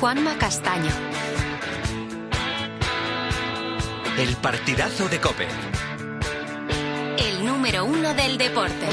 Juanma Castaño. El partidazo de COPE. El número 1 del deporte.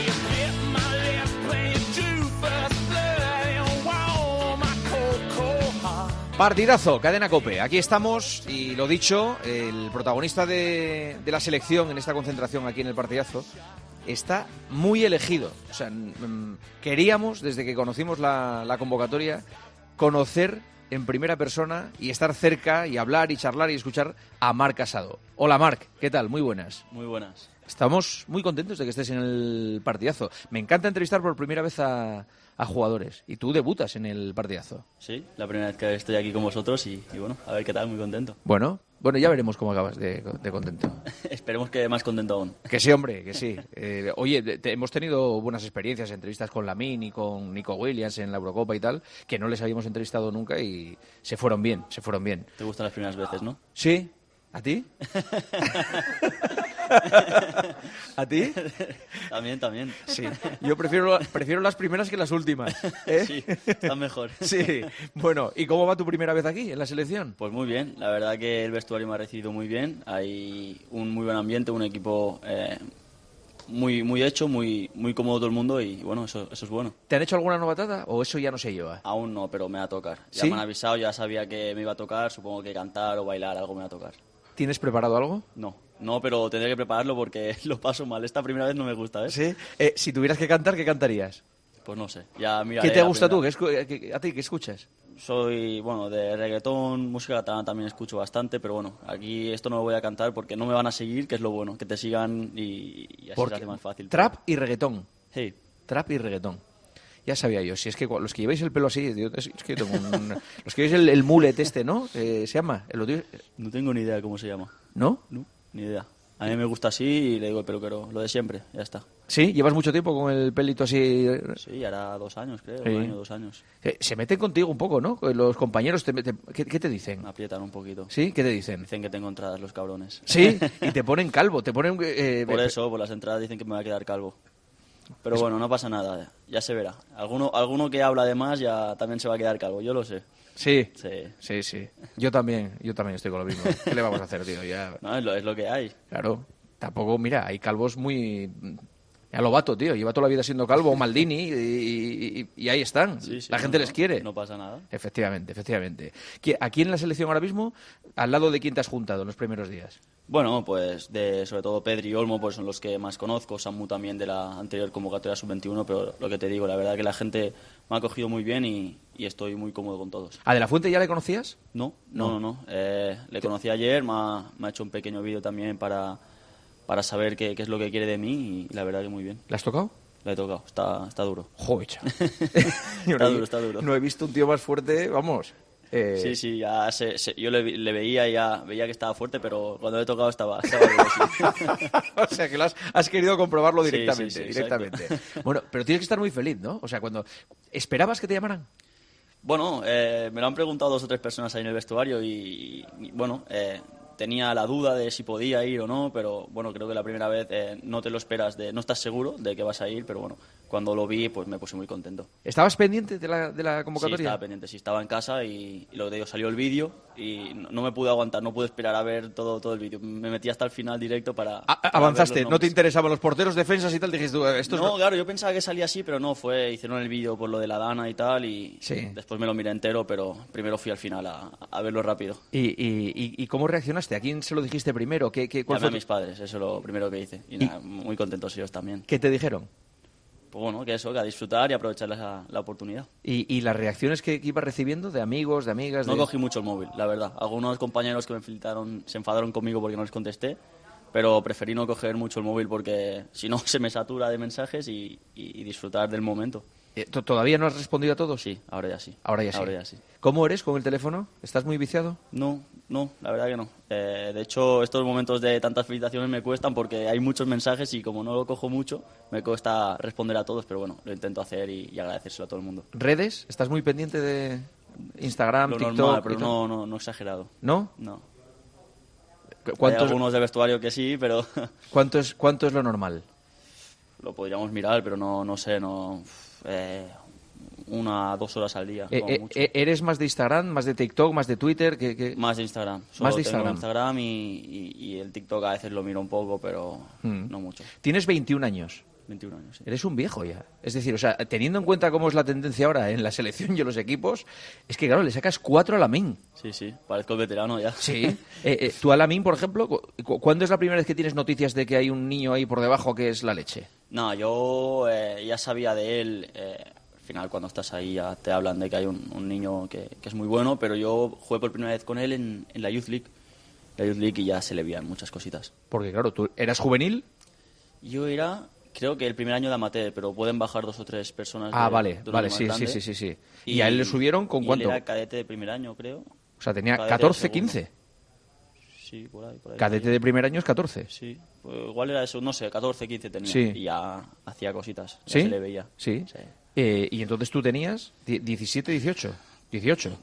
Partidazo, cadena COPE. Aquí estamos y lo dicho, el protagonista de la selección en esta concentración aquí en el partidazo está muy elegido. O sea, queríamos, desde que conocimos la convocatoria, conocer en primera persona y estar cerca y hablar y charlar y escuchar a Marc Casado. Hola Marc, ¿qué tal? Muy buenas. Muy buenas. Estamos muy contentos de que estés en el partidazo. Me encanta entrevistar por primera vez a jugadores y tú debutas en el partidazo. Sí, la primera vez que estoy aquí con vosotros y bueno, a ver qué tal, muy contento. Bueno, ya veremos cómo acabas de contento. Esperemos que más contento aún. Que sí, hombre, que sí. Oye, hemos tenido buenas experiencias, entrevistas con Lamine y con Nico Williams en la Eurocopa y tal, que no les habíamos entrevistado nunca y se fueron bien. Te gustan las primeras veces, ¿no? Sí. ¿A ti? ¿A ti? También. Sí. Yo prefiero las primeras que las últimas. ¿Eh? Sí, están mejor. Sí. Bueno, ¿y cómo va tu primera vez aquí en la selección? Pues muy bien. La verdad que el vestuario me ha recibido muy bien. Hay un muy buen ambiente, un equipo muy hecho, muy cómodo todo el mundo y bueno, eso es bueno. ¿Te han hecho alguna novatada o eso ya no se lleva? Aún no, pero me va a tocar. Ya ¿Sí? me han avisado, ya sabía que me iba a tocar. Supongo que cantar o bailar, algo me va a tocar. ¿Tienes preparado algo? No, pero tendré que prepararlo porque lo paso mal. Esta primera vez no me gusta, ¿eh? Sí. Si tuvieras que cantar, ¿qué cantarías? Pues no sé. Ya miraré. ¿Qué te gusta tú? ¿A ti qué escuchas? Soy, de reggaetón, música catalana también escucho bastante, pero bueno, aquí esto no lo voy a cantar porque no me van a seguir, que es lo bueno, que te sigan y así se hace más fácil. Trap y reggaetón. Sí. Trap y reggaetón. Ya sabía yo, si es que los que lleváis el pelo así, es que yo tengo los que lleváis el mullet ¿no? ¿Se llama? No tengo ni idea cómo se llama. ¿No? No, ni idea. A mí me gusta así y le digo el peluquero, lo de siempre, ya está. ¿Sí? ¿Llevas mucho tiempo con el pelito así? Sí, hará 2 años, creo, Sí. 1 año, 2 años. Se meten contigo un poco, ¿no? Los compañeros, ¿qué te dicen? Me aprietan un poquito. ¿Sí? ¿Qué te dicen? Dicen que tengo entradas los cabrones. Sí, y te ponen calvo, te ponen... Por eso, por las entradas dicen que me va a quedar calvo. Pero bueno, no pasa nada, ya se verá. Alguno que habla de más ya también se va a quedar calvo, yo lo sé. Sí. Sí. Yo también estoy con lo mismo. ¿Qué le vamos a hacer, tío? Ya... No, es lo que hay. Claro. Tampoco, mira, hay calvos muy... A Lobato, tío, lleva toda la vida siendo calvo, o Maldini, y ahí están. Sí, La gente les quiere. No pasa nada. Efectivamente. Aquí en la selección ahora mismo, ¿al lado de quién te has juntado en los primeros días? Bueno, pues sobre todo Pedri y Olmo pues son los que más conozco, Samu también de la anterior convocatoria sub-21, pero lo que te digo, la verdad que la gente me ha acogido muy bien y estoy muy cómodo con todos. ¿A De la Fuente ya le conocías? No. Le conocí ayer, me ha hecho un pequeño vídeo también para saber qué es lo que quiere de mí y la verdad que muy bien. ¿Le has tocado? Le he tocado, está duro. Joder, chaval. Está duro. No he visto un tío más fuerte, vamos... Sí, ya yo le veía y ya veía que estaba fuerte, pero cuando le he tocado estaba duro, sí. O sea, que has querido comprobarlo Sí, directamente. Bueno, pero tienes que estar muy feliz, ¿no? O sea, cuando... ¿Esperabas que te llamaran? Bueno, me lo han preguntado 2 o 3 personas ahí en el vestuario y bueno, tenía la duda de si podía ir o no, pero bueno, creo que la primera vez no te lo esperas, no estás seguro de que vas a ir, pero bueno, cuando lo vi pues me puse muy contento. ¿Estabas pendiente de la convocatoria? Sí, estaba pendiente, sí, estaba en casa y lo que te digo, salió el vídeo y no me pude aguantar, no pude esperar a ver todo el vídeo, me metí hasta el final directo para avanzaste, ver los no te nombres. interesaban los porteros, defensas y tal, dijiste tú, esto No, claro, yo pensaba que salía así, pero no, hicieron el vídeo por lo de la Dana y tal y Sí. después me lo miré entero, pero primero fui al final a verlo rápido. ¿Y cómo reaccionaste? ¿A quién se lo dijiste primero? ¿Cuál Llamé fue a mis padres, eso es lo primero que hice. Y nada, muy contentos ellos también. ¿Qué te dijeron? Pues bueno, que a disfrutar y aprovechar la oportunidad. ¿Y las reacciones que ibas recibiendo de amigos, de amigas? No cogí mucho el móvil, la verdad. Algunos compañeros que me felicitaron se enfadaron conmigo porque no les contesté, pero preferí no coger mucho el móvil porque si no se me satura de mensajes y disfrutar del momento. ¿Todavía no has respondido a todos? Sí, ahora ya sí. Ahora ya sí. ¿Cómo eres con el teléfono? ¿Estás muy viciado? No, la verdad que no. De hecho, estos momentos de tantas felicitaciones me cuestan porque hay muchos mensajes y como no lo cojo mucho, me cuesta responder a todos, pero bueno, lo intento hacer y agradecérselo a todo el mundo. ¿Redes? ¿Estás muy pendiente de Instagram, Lo TikTok? normal, pero no exagerado. ¿No? No. ¿Cuántos, Hay algunos de vestuario que sí, pero ¿cuánto es lo normal? lo podríamos mirar, pero no sé, 1 a 2 horas al día. Como mucho. ¿Eres más de Instagram, más de TikTok, más de Twitter? Más de Instagram. Más de Tengo Instagram. Instagram y el TikTok a veces lo miro un poco, pero no mucho. Tienes 21 años. 21 años, sí. Eres un viejo ya. Es decir, o sea, teniendo en cuenta cómo es la tendencia ahora en la selección y en los equipos, es que, claro, le sacas 4 a Lamine. Sí, parezco veterano ya. Sí. Tú a Lamine, por ejemplo, ¿cuándo es la primera vez que tienes noticias de que hay un niño ahí por debajo que es la leche? No, yo ya sabía de él. Al final, cuando estás ahí, ya te hablan de que hay un niño que es muy bueno, pero yo jugué por primera vez con él en la Youth League. La Youth League, y ya se le veían muchas cositas. Porque, claro, tú eras juvenil. Yo era, creo que el primer año de amateur, pero pueden bajar 2 o 3 personas. Vale, de vale, más sí. grande. ¿Y a él le subieron con y cuánto? Él era cadete de primer año, creo. O sea, tenía Cadete 14, de segundo. 15. Sí, por ahí. Cadete de primer año es 14. Sí, pues igual era eso, no sé, 14, 15 tenía. Sí. Y ya hacía cositas, ya ¿Sí? se le veía. Sí. Sí. Y entonces tú tenías 17, 18. 18.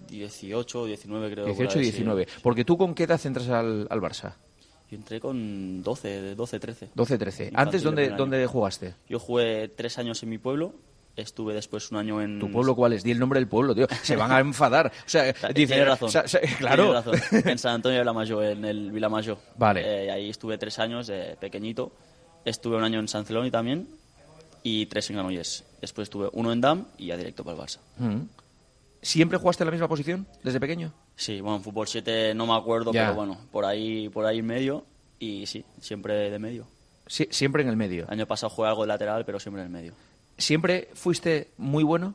18, 19 creo. 18 por y ahí, 19. sí. Porque tú, ¿con qué edad entras al Barça? Yo entré con 12, 13. 12, 13. Infantil ¿Antes de dónde, primer año. dónde jugaste? Yo jugué 3 años en mi pueblo, estuve después un año en... ¿Tu pueblo cuál es? Di el nombre del pueblo, tío. Se van a enfadar. O sea, Tienes razón. Claro. Tienes razón. En San Antonio de Vilamayor, en el Vilamayor. Vale. Ahí estuve 3 años de pequeñito. Estuve un año en San Celoni también y 3 en Granollers. Después estuve 1 en Dam y ya directo para el Barça. ¿Siempre jugaste en la misma posición desde pequeño? Sí, bueno, en fútbol 7 no me acuerdo, Ya. pero bueno, por ahí en medio y sí, siempre de medio. Sí, siempre en el medio. El año pasado jugué algo de lateral, pero siempre en el medio. ¿Siempre fuiste muy bueno?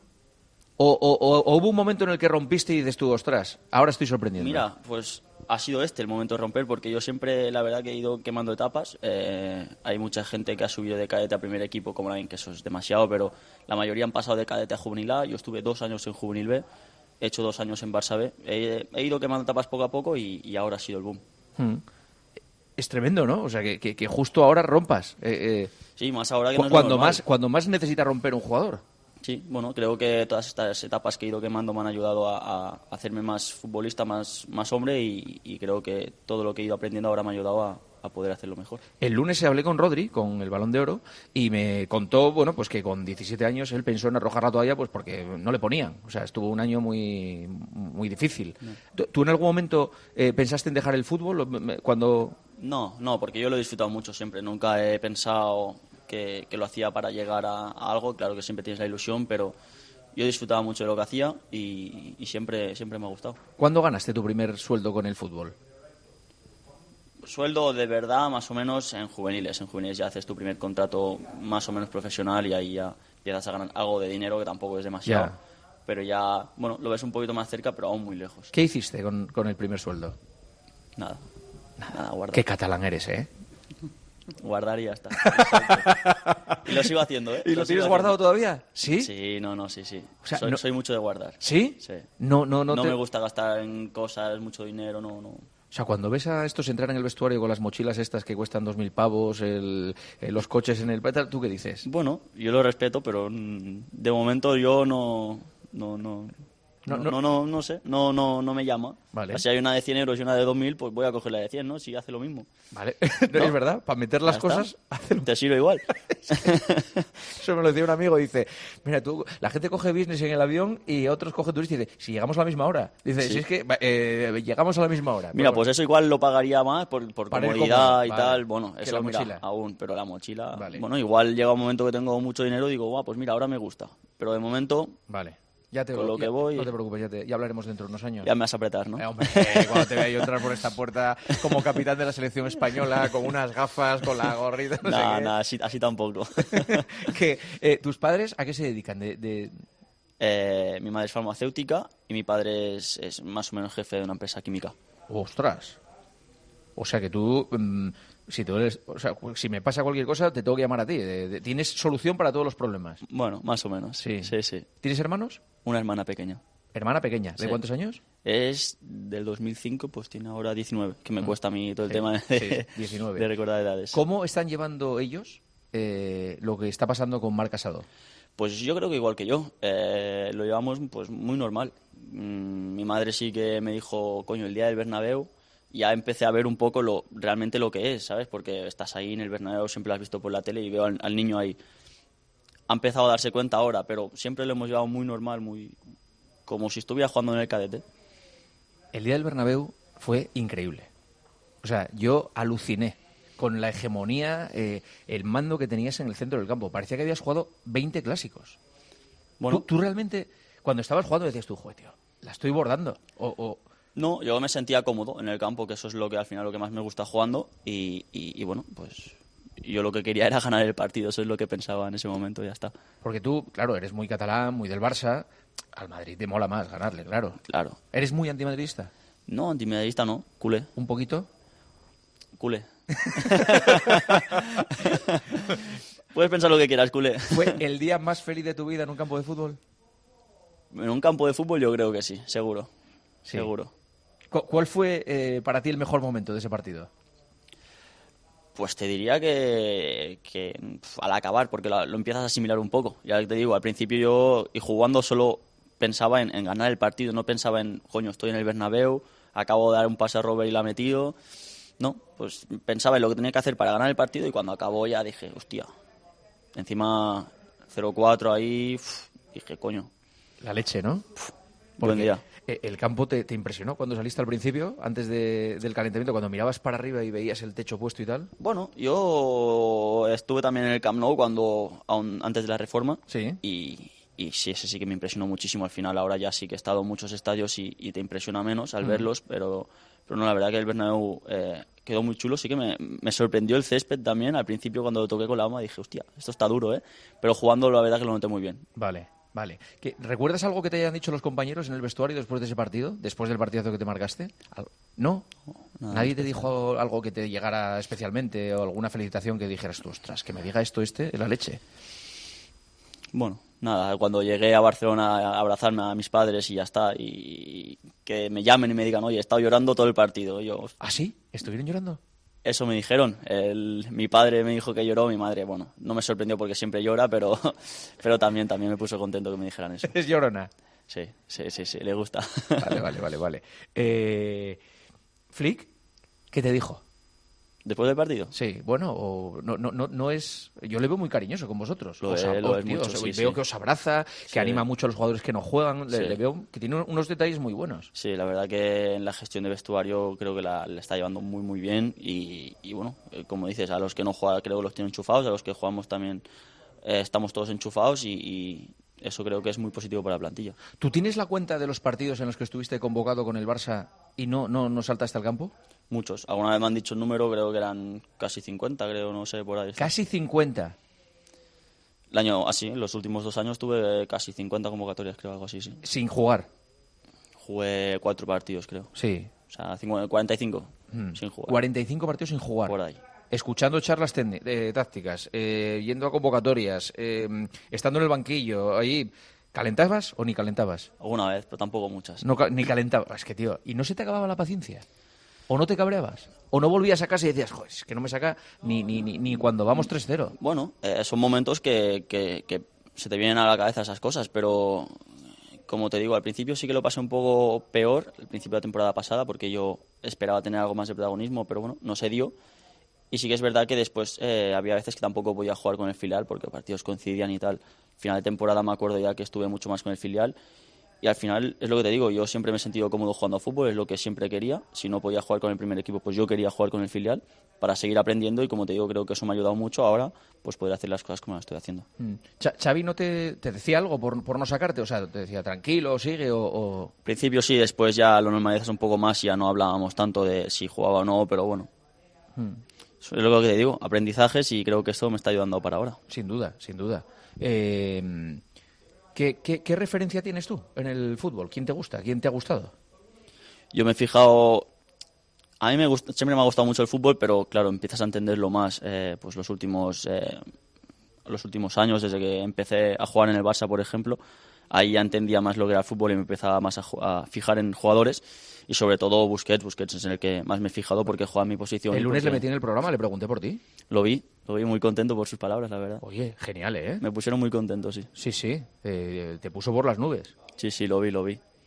¿O hubo un momento en el que rompiste y dices tú, ostras, ahora estoy sorprendiendo? Mira, pues ha sido el momento de romper, porque yo siempre, la verdad, que he ido quemando etapas. Hay mucha gente que ha subido de cadete a primer equipo, como la que eso es demasiado, pero la mayoría han pasado de cadete a juvenil A. Yo estuve 2 años en juvenil B, he hecho 2 años en Barça B. He ido quemando etapas poco a poco y ahora ha sido el boom. Es tremendo, ¿no? O sea, que justo ahora rompas. Sí, más ahora que no es lo cuando normal. más necesita romper un jugador. Sí, bueno, creo que todas estas etapas que he ido quemando me han ayudado a hacerme más futbolista, más hombre y creo que todo lo que he ido aprendiendo ahora me ha ayudado a poder hacerlo mejor. El lunes hablé con Rodri, con el Balón de Oro, y me contó, bueno, pues que con 17 años él pensó en arrojar la toalla pues porque no le ponían. O sea, estuvo un año muy, muy difícil. ¿Tú en algún momento pensaste en dejar el fútbol cuando...? No, porque yo lo he disfrutado mucho siempre. Nunca he pensado que lo hacía para llegar a algo. Claro que siempre tienes la ilusión, pero yo disfrutaba mucho de lo que hacía y siempre me ha gustado. ¿Cuándo ganaste tu primer sueldo con el fútbol? Sueldo de verdad más o menos en juveniles. En juveniles ya haces tu primer contrato más o menos profesional y ahí ya empiezas a ganar algo de dinero, que tampoco es demasiado. Ya. Pero ya, bueno, lo ves un poquito más cerca, pero aún muy lejos. ¿Qué hiciste con el primer sueldo? Nada, guardar. Qué catalán eres, ¿eh? Guardar y ya está. Y lo sigo haciendo, ¿eh? ¿Y lo sigo tienes guardado haciendo. todavía? ¿Sí? Sí, sí. O sea, soy mucho de guardar. ¿Sí? Sí. No me gusta gastar en cosas, mucho dinero, no. O sea, cuando ves a estos entrar en el vestuario con las mochilas estas que cuestan 2.000 pavos, los coches en el... ¿Tú qué dices? Bueno, yo lo respeto, pero de momento yo no sé, no me llama. Vale. Si hay una de 100 euros y una de 2.000, pues voy a coger la de 100, ¿no? Si hace lo mismo. Vale, ¿No? es verdad, para meter las Ya cosas... está. hazlo. Te sirve igual. Eso me lo decía un amigo, dice, mira, la gente coge business en el avión y otros cogen turista y dice, si llegamos a la misma hora. Dice, Sí. si es que llegamos a la misma hora. Mira, Pero- pues eso igual lo pagaría más por Para ir comodidad cómodo, y vale. tal. Bueno, Que eso la mira, mochila. aún, pero la mochila... Vale. Bueno, igual llega un momento que tengo mucho dinero y digo, pues mira, ahora me gusta. Pero de momento Vale. Ya te Con lo que voy- No te preocupes, ya hablaremos dentro de unos años. ya me vas a apretar, ¿no? Hombre, cuando te vea yo entrar por esta puerta como capitán de la selección española, con unas gafas, con la gorrita, no sé qué. Nada, así tampoco. ¿Tus padres a qué se dedican? Mi madre es farmacéutica y mi padre es más o menos jefe de una empresa química. ¡Ostras! O sea que tú, si me pasa cualquier cosa, te tengo que llamar a ti. Tienes solución para todos los problemas. Bueno, más o menos. Sí. Sí. ¿Tienes hermanos? Una hermana pequeña. Hermana pequeña. ¿De Sí. cuántos años? Es del 2005, pues tiene ahora 19, que me cuesta a mí todo el Sí, tema de, 19. de recordar edades. ¿Cómo están llevando ellos lo que está pasando con Marc Casado? Pues yo creo que igual que yo. Lo llevamos pues muy normal. Mi madre sí que me dijo, coño, el día del Bernabéu, ya empecé a ver un poco realmente lo que es, ¿sabes? Porque estás ahí en el Bernabéu, siempre lo has visto por la tele y veo al niño ahí. ha empezado a darse cuenta ahora, pero siempre lo hemos llevado muy normal, muy como si estuviera jugando en el cadete. El día del Bernabéu fue increíble. O sea, yo aluciné con la hegemonía, el mando que tenías en el centro del campo. Parecía que habías jugado 20 clásicos. Bueno, ¿Tú realmente, cuando estabas jugando, decías tú, joder, tío, la estoy bordando? No, yo me sentía cómodo en el campo, que eso es lo que al final lo que más me gusta jugando. Y bueno, pues yo lo que quería era ganar el partido, eso es lo que pensaba en ese momento, ya está. Porque tú, claro, eres muy catalán, muy del Barça. Al Madrid te mola más ganarle, claro. Claro. ¿Eres muy antimadridista? No, antimedallista no, culé. ¿Un poquito? Culé. Puedes pensar lo que quieras, culé. ¿Fue el día más feliz de tu vida en un campo de fútbol? En un campo de fútbol yo creo que sí, seguro. Sí. Seguro. ¿Cuál fue para ti el mejor momento de ese partido? Pues te diría que al acabar, porque lo empiezas a asimilar un poco. Ya te digo, al principio yo, y jugando, solo pensaba en ganar el partido, no pensaba en, coño, estoy en el Bernabéu, acabo de dar un pase a Robert y la ha metido. No, pues pensaba en lo que tenía que hacer para ganar el partido y cuando acabó ya dije, hostia, encima 0-4 ahí, dije, coño. La leche, ¿no? Buen día. ¿El campo te impresionó cuando saliste al principio, antes del calentamiento, cuando mirabas para arriba y veías el techo puesto y tal? Bueno, yo estuve también en el Camp Nou antes de la reforma. Sí. Y sí, ese sí que me impresionó muchísimo. Al final ahora ya sí que he estado en muchos estadios y te impresiona menos al verlos, pero no, la verdad que el Bernabéu quedó muy chulo. Sí que me sorprendió el césped también. Al principio cuando lo toqué con la goma dije, hostia, esto está duro, ¿eh? Pero jugando la verdad que lo noté muy bien. Vale. ¿Recuerdas algo que te hayan dicho los compañeros en el vestuario después de ese partido? ¿Después del partidazo que te marcaste? ¿No? Nada, ¿Nadie te dijo algo que te llegara especialmente o alguna felicitación que dijeras tú, ostras, que me diga esto es la leche? Bueno, nada, cuando llegué a Barcelona a abrazarme a mis padres y ya está, y que me llamen y me digan, oye, he estado llorando todo el partido. Y yo, ¿Ah, sí? ¿Estuvieron llorando? eso me dijeron. Mi padre me dijo que lloró, mi madre, bueno, no me sorprendió porque siempre llora, pero también me puso contento que me dijeran eso. ¿Es llorona? Sí, le gusta. Vale. Flick, ¿qué te dijo? ¿Después del partido? Sí, bueno, no es... Yo le veo muy cariñoso con vosotros. Lo es mucho, veo que os abraza, que sí. Anima mucho a los jugadores que no juegan. Sí. Le veo que tiene unos detalles muy buenos. Sí, la verdad que en la gestión de vestuario creo que la está llevando muy, muy bien. Y bueno, como dices, a los que no juegan creo que los tiene enchufados, a los que jugamos también estamos todos enchufados y eso creo que es muy positivo para la plantilla. ¿Tú tienes la cuenta de los partidos en los que estuviste convocado con el Barça y no saltaste al campo? Muchos. Alguna vez me han dicho el número, creo que eran casi 50, creo, no sé, por ahí. Casi 50. El año, así, en los últimos 2 años tuve casi 50 convocatorias, creo, algo así, sí. Sin jugar. Jugué 4 partidos, creo. Sí. O sea, 45 sin jugar. 45 partidos sin jugar. Por ahí. Escuchando charlas tácticas, yendo a convocatorias, estando en el banquillo, ahí, ¿calentabas o ni calentabas? Alguna vez, pero tampoco muchas. No, ni calentabas. Es que, tío, ¿y no se te acababa la paciencia? ¿O no te cabreabas? ¿O no volvías a casa y decías, joder, es que no me saca ni cuando vamos 3-0? Bueno, son momentos que se te vienen a la cabeza esas cosas, pero como te digo, al principio sí que lo pasé un poco peor, al principio de la temporada pasada, porque yo esperaba tener algo más de protagonismo, pero bueno, no se dio. Y sí que es verdad que después había veces que tampoco podía jugar con el filial porque los partidos coincidían y tal. Final de temporada me acuerdo ya que estuve mucho más con el filial. Y al final, es lo que te digo, yo siempre me he sentido cómodo jugando a fútbol, es lo que siempre quería. Si no podía jugar con el primer equipo, pues yo quería jugar con el filial para seguir aprendiendo y como te digo, creo que eso me ha ayudado mucho ahora, pues poder hacer las cosas como las estoy haciendo. ¿Xavi no te decía algo por no sacarte? O sea, te decía, tranquilo, sigue o... Al principio sí, después ya lo normalizas un poco más y ya no hablábamos tanto de si jugaba o no, pero bueno. Eso es lo que te digo, aprendizajes y creo que esto me está ayudando para ahora. Sin duda. ¿Qué referencia tienes tú en el fútbol? ¿Quién te gusta? ¿Quién te ha gustado? Yo me he fijado... A mí siempre me ha gustado mucho el fútbol, pero claro, empiezas a entenderlo más pues los últimos años, desde que empecé a jugar en el Barça, por ejemplo. Ahí ya entendía más lo que era el fútbol y me empezaba más a fijar en jugadores. Y sobre todo Busquets es en el que más me he fijado porque juega en mi posición. El lunes le metí en el programa, le pregunté por ti. Lo vi muy contento por sus palabras, la verdad. Oye, genial, ¿eh? Me pusieron muy contento, sí. Sí, te puso por las nubes. Sí, lo vi.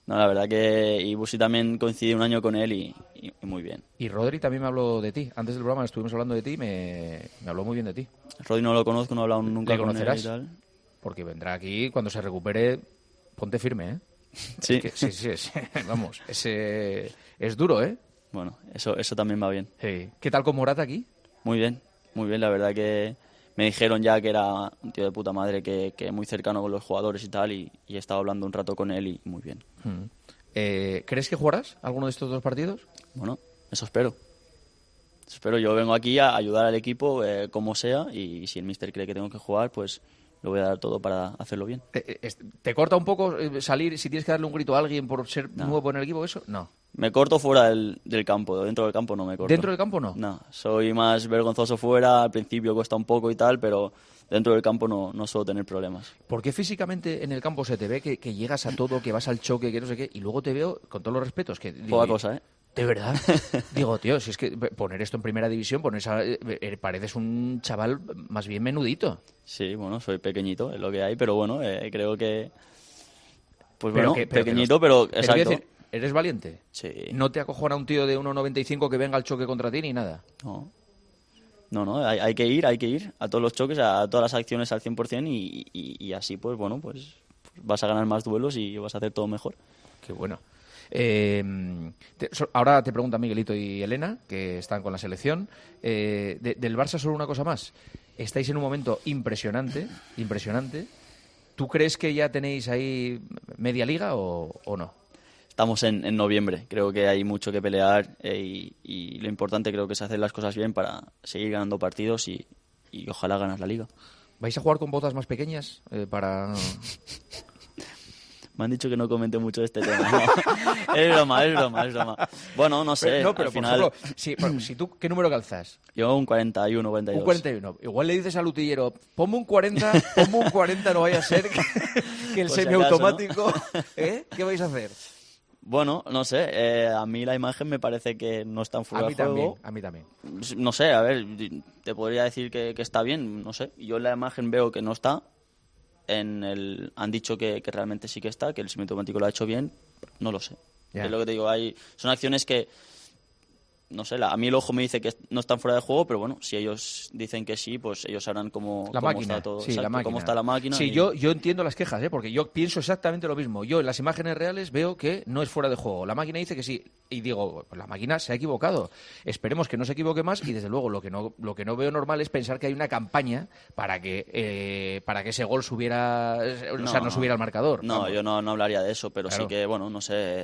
No, la verdad que y Busi también coincidí un año con él y muy bien. Y Rodri también me habló de ti. Antes del programa estuvimos hablando de ti y me habló muy bien de ti. Rodri no lo conozco, no he hablado nunca ¿Le con él conocerás? y tal. Porque vendrá aquí, cuando se recupere, ponte firme, ¿eh? Sí. Es que, sí. Vamos, es duro, ¿eh? Bueno, eso también va bien. Sí. ¿Qué tal con Morata aquí? Muy bien, la verdad que me dijeron ya que era un tío de puta madre, que muy cercano con los jugadores y tal, y he estado hablando un rato con él y muy bien. ¿Crees que jugarás alguno de estos 2 partidos? Bueno, eso espero. Yo vengo aquí a ayudar al equipo como sea, y si el míster cree que tengo que jugar, pues lo voy a dar todo para hacerlo bien. ¿Te corta un poco salir si tienes que darle un grito a alguien por ser nuevo en el equipo? ¿Eso? No. Me corto fuera del campo, dentro del campo no me corto. ¿Dentro del campo no? No, soy más vergonzoso fuera, al principio cuesta un poco y tal, pero dentro del campo no suelo tener problemas. ¿Por qué físicamente en el campo se te ve que llegas a todo, que vas al choque, que no sé qué, y luego te veo, con todos los respetos, que... Poca cosa, ¿eh? ¿De verdad? Digo, tío, si es que poner esto en primera división, pareces un chaval más bien menudito. Sí, bueno, soy pequeñito, es lo que hay, pero bueno, creo que... Pues Pero bueno, pequeñito, pero exacto. Quiero decir, ¿eres valiente? Sí. ¿No te acojona un tío de 1,95 que venga al choque contra ti ni nada? No, hay que ir a todos los choques, a todas las acciones al 100% y así, pues bueno, pues vas a ganar más duelos y vas a hacer todo mejor. Qué bueno. Ahora te preguntan Miguelito y Elena, que están con la selección. Del Barça, solo una cosa más. Estáis en un momento impresionante. ¿Tú crees que ya tenéis ahí media liga o no? Estamos en noviembre, creo que hay mucho que pelear y lo importante creo que es hacer las cosas bien para seguir ganando partidos y ojalá ganar la liga. ¿Vais a jugar con botas más pequeñas para...? Me han dicho que no comente mucho este tema. No. Es broma. Bueno, no sé, No, pero al final... por ejemplo, si tú, ¿qué número calzas? Yo un 41, 42. Un 41. Igual le dices al utillero, ponme un 40, no vaya a ser que el Por si semiautomático... acaso, ¿no? ¿Qué vais a hacer? Bueno, no sé, a mí la imagen me parece que no está en fuera de juego. A mí también. No sé, a ver, te podría decir que está bien, no sé. Yo en la imagen veo que no está. Han dicho que realmente sí que está, que el semiautomático lo ha hecho bien, no lo sé. Ya. Es lo que te digo, son acciones que, no sé, a mí el ojo me dice que no están fuera de juego, pero bueno, si ellos dicen que sí, pues ellos sabrán cómo está todo, sí, exacto, la máquina. cómo está la máquina. Sí, yo entiendo las quejas, porque yo pienso exactamente lo mismo. Yo en las imágenes reales veo que no es fuera de juego. La máquina dice que sí, y digo, pues la máquina se ha equivocado. Esperemos que no se equivoque más, y desde luego lo que no veo normal es pensar que hay una campaña para que ese gol subiera, no subiera al marcador. No, vamos. yo no hablaría de eso, pero Claro. sí que, bueno, no sé,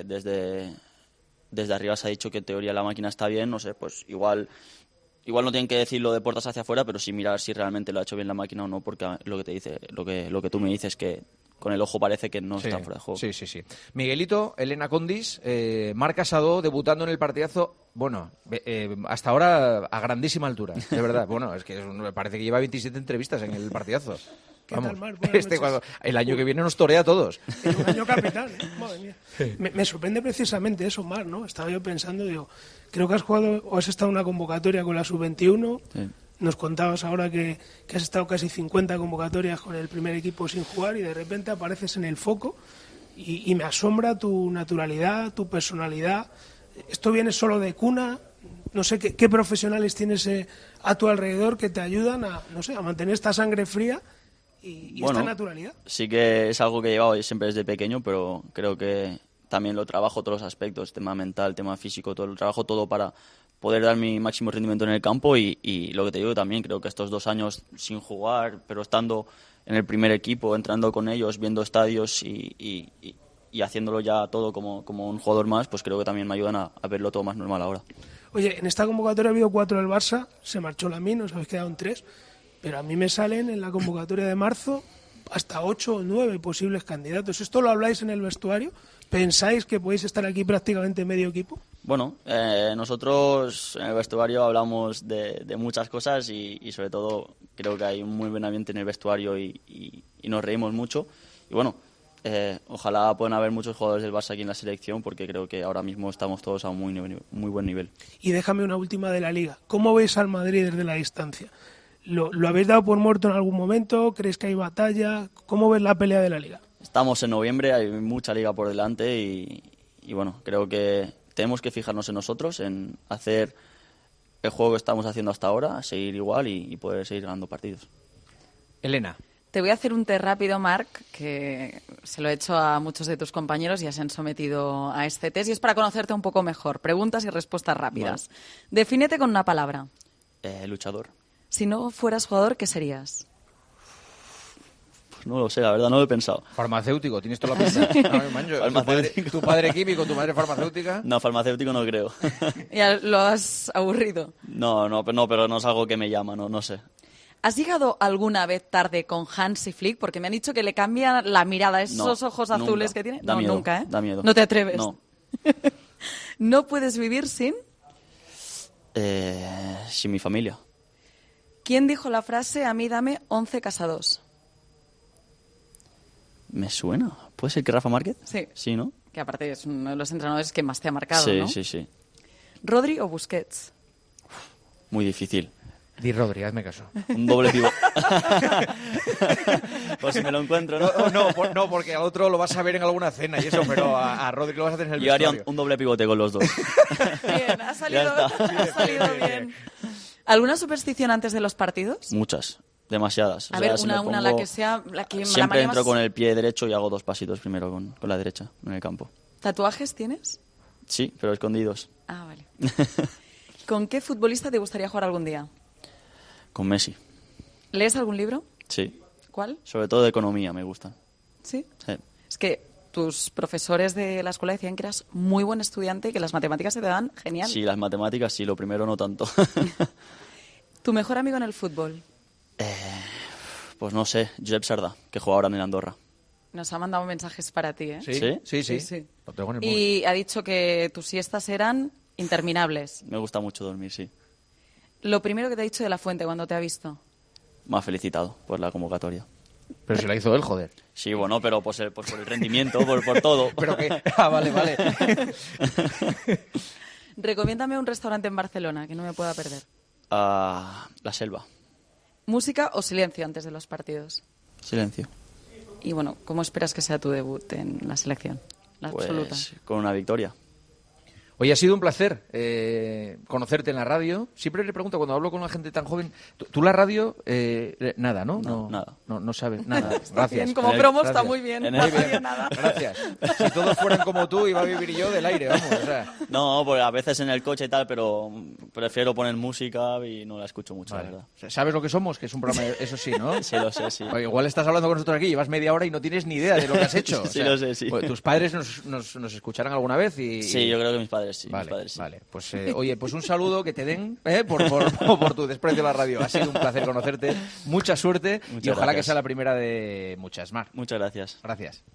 desde arriba se ha dicho que en teoría la máquina está bien, no sé, pues igual no tienen que decirlo de puertas hacia afuera, pero sí mirar si realmente lo ha hecho bien la máquina o no, porque lo que te dice, lo que tú me dices, que con el ojo parece que no está fuera de juego. Sí. Miguelito, Elena Condis, Marc Casado debutando en el partidazo, bueno, hasta ahora a grandísima altura, de verdad. Bueno, es que me parece que lleva 27 entrevistas en el partidazo. ¿Qué Vamos, tal, Marc? Buenas noches. el año que viene nos torea a todos. Es un año capital, madre mía. Me sorprende precisamente eso, Marc, ¿no? Estaba yo pensando, creo que has jugado o has estado en una convocatoria con la Sub-21. Sí. Nos contabas ahora que has estado casi 50 convocatorias con el primer equipo sin jugar y de repente apareces en el foco y me asombra tu naturalidad, tu personalidad. ¿Esto viene solo de cuna? No sé qué profesionales tienes a tu alrededor que te ayudan a mantener esta sangre fría y Bueno, esta naturalidad. Sí que es algo que he llevado siempre desde pequeño, pero creo que también lo trabajo todos los aspectos, tema mental, tema físico, todo lo trabajo todo para poder dar mi máximo rendimiento en el campo y lo que te digo también, creo que estos 2 años sin jugar, pero estando en el primer equipo, entrando con ellos, viendo estadios y haciéndolo ya todo como un jugador más, pues creo que también me ayudan a verlo todo más normal ahora. Oye, en esta convocatoria ha habido 4 del Barça, se marchó Lamine, os habéis quedado en 3, pero a mí me salen en la convocatoria de marzo hasta 8 o 9 posibles candidatos. ¿Esto lo habláis en el vestuario? ¿Pensáis que podéis estar aquí prácticamente medio equipo? Bueno, nosotros en el vestuario hablamos de muchas cosas y sobre todo creo que hay un muy buen ambiente en el vestuario y nos reímos mucho. Y bueno, ojalá puedan haber muchos jugadores del Barça aquí en la selección porque creo que ahora mismo estamos todos a un muy buen nivel. Y déjame una última de la Liga. ¿Cómo veis al Madrid desde la distancia? ¿Lo habéis dado por muerto en algún momento? ¿Creéis que hay batalla? ¿Cómo ves la pelea de la Liga? Estamos en noviembre, hay mucha liga por delante y bueno, creo que tenemos que fijarnos en nosotros, en hacer el juego que estamos haciendo hasta ahora, seguir igual y poder seguir ganando partidos. Elena. Te voy a hacer un test rápido, Marc, que se lo he hecho a muchos de tus compañeros y ya se han sometido a este test y es para conocerte un poco mejor. Preguntas y respuestas rápidas. Vale. Defínete con una palabra. Luchador. Si no fueras jugador, ¿qué serías? Pues no lo sé, la verdad, no lo he pensado. Farmacéutico, tienes toda la pinta. No, mancho, tu padre químico, tu madre farmacéutica. No, farmacéutico no creo. ¿Ya lo has aburrido? No, pero no es algo que me llama, no sé. ¿Has llegado alguna vez tarde con Hansi Flick? Porque me han dicho que le cambia la mirada, esos ojos azules nunca. que tiene. Da miedo, nunca, ¿eh? Da miedo. ¿No te atreves? No. ¿No puedes vivir sin? Sin mi familia. ¿Quién dijo la frase, a mí dame 11 casados? Me suena. ¿Puede ser que Rafa Márquez? Sí. Sí, ¿no? Que aparte es uno de los entrenadores que más te ha marcado, sí, ¿no? Sí. ¿Rodri o Busquets? Muy difícil. Di Rodri, hazme caso. Un doble pivote. Pues si me lo encuentro, ¿no? No, porque al otro lo vas a ver en alguna cena y eso, pero a Rodri lo vas a tener en el Yo haría vestuario. un doble pivote con los dos. Bien, ha salido bien. ¿Alguna superstición antes de los partidos? Muchas, demasiadas. A ver, una la que sea... La que siempre la entro más... con el pie derecho y hago 2 pasitos primero con la derecha en el campo. ¿Tatuajes tienes? Sí, pero escondidos. Ah, vale. ¿Con qué futbolista te gustaría jugar algún día? Con Messi. ¿Lees algún libro? Sí. ¿Cuál? Sobre todo de economía me gustan. ¿Sí? Sí. Es que tus profesores de la escuela decían que eras muy buen estudiante y que las matemáticas se te dan genial. Sí, las matemáticas sí, lo primero no tanto. ¿Tu mejor amigo en el fútbol? Pues no sé, Josep Sardá, que juega ahora en el Andorra. Nos ha mandado mensajes para ti, ¿eh? Sí. Lo tengo en el móvil. Y ha dicho que tus siestas eran interminables. Me gusta mucho dormir, sí. Lo primero que te ha dicho de La Fuente cuando te ha visto. Me ha felicitado por la convocatoria. Pero si la hizo él, joder. Sí, bueno, pero por el rendimiento, por todo. Pero que... vale. Recomiéndame un restaurante en Barcelona que no me pueda perder. La Selva. ¿Música o silencio antes de los partidos? Silencio. Y bueno, ¿cómo esperas que sea tu debut en la selección? La absoluta. Con una victoria. Oye, ha sido un placer conocerte en la radio. Siempre le pregunto cuando hablo con una gente tan joven, ¿tú la radio? Nada, ¿no? No, nada. No sabes nada. Gracias. Bien, como promo está muy bien. En No el- sabía nada. Gracias. Si todos fueran como tú, iba a vivir yo del aire, vamos. O sea. No, pues a veces en el coche y tal, pero prefiero poner música y no la escucho mucho, Vale. la verdad. O sea, ¿sabes lo que somos? Que es un programa, eso sí, ¿no? Sí, lo sé, sí. Oye, igual estás hablando con nosotros aquí, llevas media hora y no tienes ni idea de lo que has hecho. Sí, lo sé, sí. Pues, tus padres nos escucharán alguna vez y... Sí, yo creo que mis padres sí. Vale, mis padres sí. vale. Pues oye, pues un saludo que te den por tu desprecio a la radio. Ha sido un placer conocerte. Mucha suerte y Muchas ojalá que gracias. sea la primera de muchas más. Muchas gracias. Gracias.